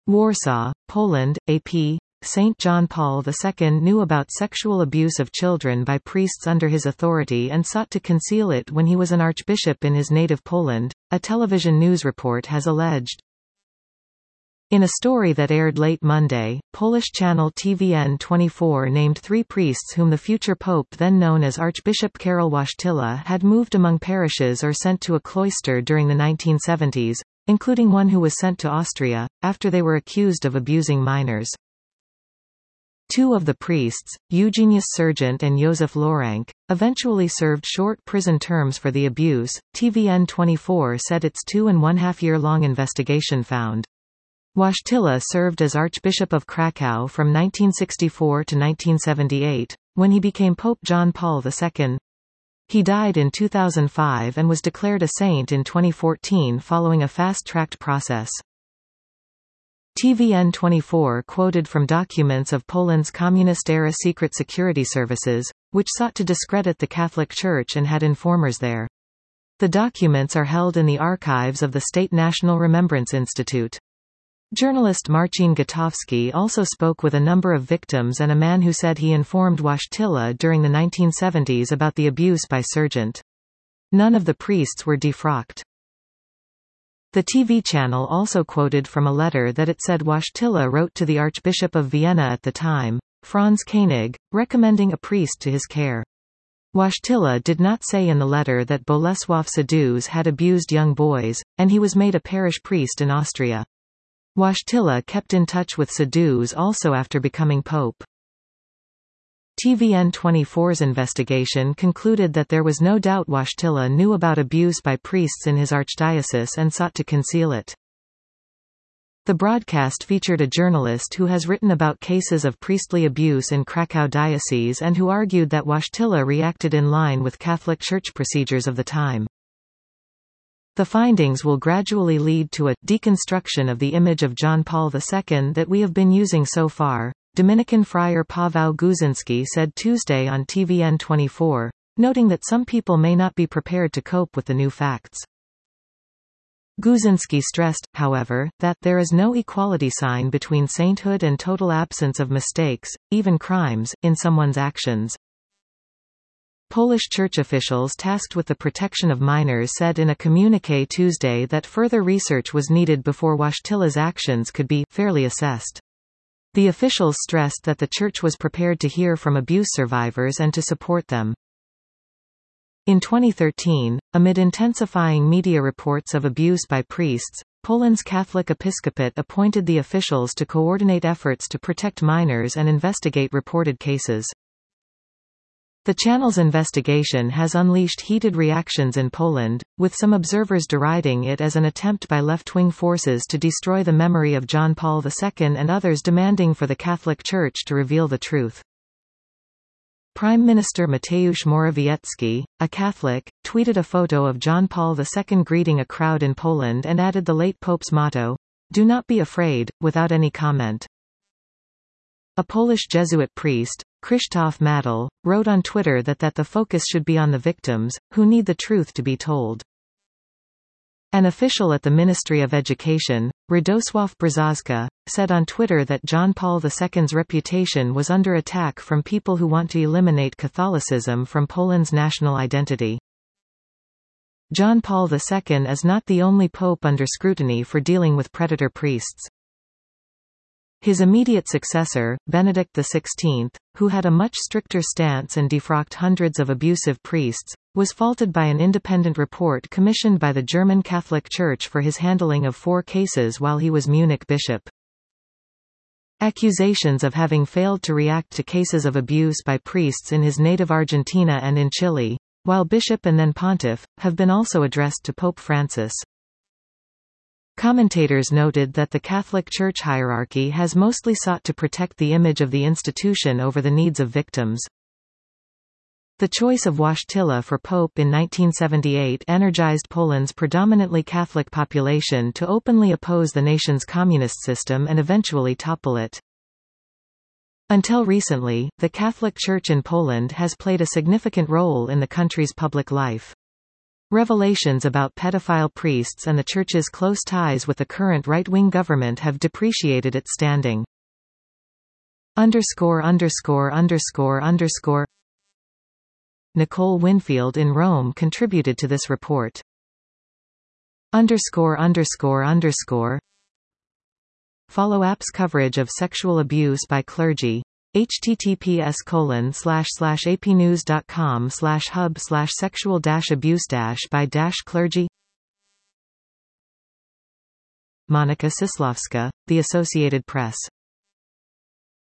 Warsaw, Poland, AP. Saint John Paul II knew about sexual abuse of children by priests under his authority and sought to conceal it when he was an archbishop in his native Poland, a television news report has alleged. In a story that aired late Monday, Polish channel TVN24 named 3 priests whom the future pope, then known as Archbishop Karol Wojtyla, had moved among parishes or sent to a cloister during the 1970s, including one who was sent to Austria, after they were accused of abusing minors. 2 of the priests, Eugenius Sergeant and Józef Lorank, eventually served short prison terms for the abuse. TVN24 said its 2.5-year-long investigation found. Wojtyla served as Archbishop of Kraków from 1964 to 1978, when he became Pope John Paul II. He died in 2005 and was declared a saint in 2014 following a fast-tracked process. TVN24 quoted from documents of Poland's communist-era secret security services, which sought to discredit the Catholic Church and had informers there. The documents are held in the archives of the State National Remembrance Institute. Journalist Marcin Gotowski also spoke with a number of victims and a man who said he informed Wojtyla during the 1970s about the abuse by Sergeant. None of the priests were defrocked. The TV channel also quoted from a letter that it said Wojtyla wrote to the Archbishop of Vienna at the time, Franz Koenig, recommending a priest to his care. Wojtyla did not say in the letter that Bolesław Sadus had abused young boys, and he was made a parish priest in Austria. Wojtyla kept in touch with Sadus also after becoming pope. TVN24's investigation concluded that there was no doubt Wojtyla knew about abuse by priests in his archdiocese and sought to conceal it. The broadcast featured a journalist who has written about cases of priestly abuse in Kraków diocese and who argued that Wojtyla reacted in line with Catholic Church procedures of the time. The findings will gradually lead to a deconstruction of the image of John Paul II that we have been using so far, Dominican friar Paweł Guzinski said Tuesday on TVN24, noting that some people may not be prepared to cope with the new facts. Guzinski stressed, however, that there is no equality sign between sainthood and total absence of mistakes, even crimes, in someone's actions. Polish church officials tasked with the protection of minors said in a communiqué Tuesday that further research was needed before Wojtyla's actions could be fairly assessed. The officials stressed that the church was prepared to hear from abuse survivors and to support them. In 2013, amid intensifying media reports of abuse by priests, Poland's Catholic Episcopate appointed the officials to coordinate efforts to protect minors and investigate reported cases. The channel's investigation has unleashed heated reactions in Poland, with some observers deriding it as an attempt by left-wing forces to destroy the memory of John Paul II and others demanding for the Catholic Church to reveal the truth. Prime Minister Mateusz Morawiecki, a Catholic, tweeted a photo of John Paul II greeting a crowd in Poland and added the late Pope's motto, "Do not be afraid," without any comment. A Polish Jesuit priest, Krzysztof Madel, wrote on Twitter that the focus should be on the victims, who need the truth to be told. An official at the Ministry of Education, Radosław Brzozka, said on Twitter that John Paul II's reputation was under attack from people who want to eliminate Catholicism from Poland's national identity. John Paul II is not the only pope under scrutiny for dealing with predator priests. His immediate successor, Benedict XVI, who had a much stricter stance and defrocked hundreds of abusive priests, was faulted by an independent report commissioned by the German Catholic Church for his handling of 4 cases while he was Munich bishop. Accusations of having failed to react to cases of abuse by priests in his native Argentina and in Chile, while bishop and then pontiff, have been also addressed to Pope Francis. Commentators noted that the Catholic Church hierarchy has mostly sought to protect the image of the institution over the needs of victims. The choice of Wojtyla for pope in 1978 energized Poland's predominantly Catholic population to openly oppose the nation's communist system and eventually topple it. Until recently, the Catholic Church in Poland has played a significant role in the country's public life. Revelations about pedophile priests and the Church's close ties with the current right-wing government have depreciated its standing. ______. Nicole Winfield in Rome contributed to this report. _____. Follow app's coverage of sexual abuse by clergy. https://apnews.com/hub/sexual-abuse-by-clergy. Monica Cislovska, The Associated Press.